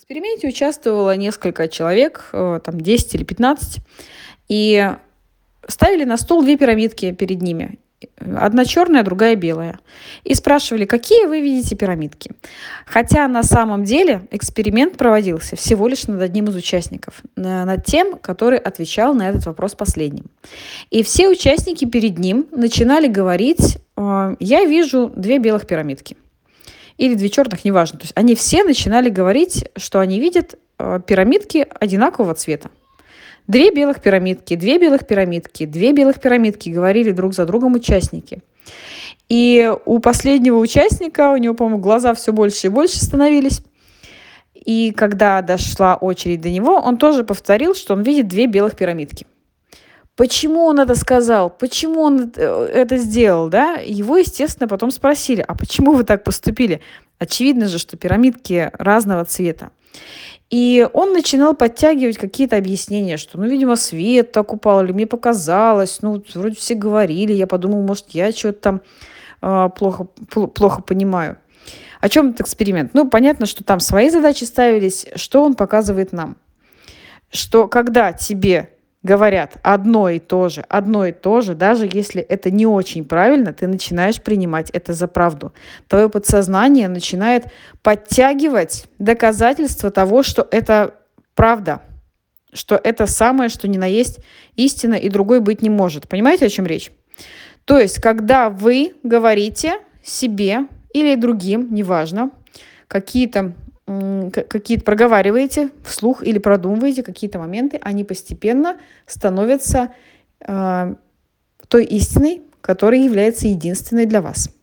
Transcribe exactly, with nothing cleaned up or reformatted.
эксперименте участвовало несколько человек, э, там десять или пятнадцать, и ставили на стол две пирамидки перед ними. Одна черная, другая белая. И спрашивали, какие вы видите пирамидки. Хотя на самом деле эксперимент проводился всего лишь над одним из участников, на- над тем, который отвечал на этот вопрос последним. И все участники перед ним начинали говорить, э, я вижу две белых пирамидки. Или две черных, неважно. То есть они все начинали говорить, что они видят э, пирамидки одинакового цвета. Две белых пирамидки, две белых пирамидки, две белых пирамидки, говорили друг за другом участники. И у последнего участника, у него, по-моему, глаза все больше и больше становились. И когда дошла очередь до него, он тоже повторил, что он видит две белых пирамидки. Почему он это сказал? Почему он это это сделал, да? Его, естественно, потом спросили, а почему вы так поступили? Очевидно же, что пирамидки разного цвета. И он начинал подтягивать какие-то объяснения, что, ну, видимо, свет так упал, или мне показалось, ну, вот вроде все говорили, я подумал, может, я что-то там а, плохо, пл- плохо понимаю. О чем этот эксперимент? Ну, понятно, что там свои задачи ставились, что он показывает нам. Что когда тебе говорят одно и то же, одно и то же, даже если это не очень правильно, ты начинаешь принимать это за правду. Твое подсознание начинает подтягивать доказательства того, что это правда, что это самое, что ни на есть истина, и другой быть не может. Понимаете, о чем речь? То есть, когда вы говорите себе или другим, неважно, какие-то м, к- какие-то проговариваете вслух или продумываете какие-то моменты, они постепенно становятся э, той истиной, которая является единственной для вас.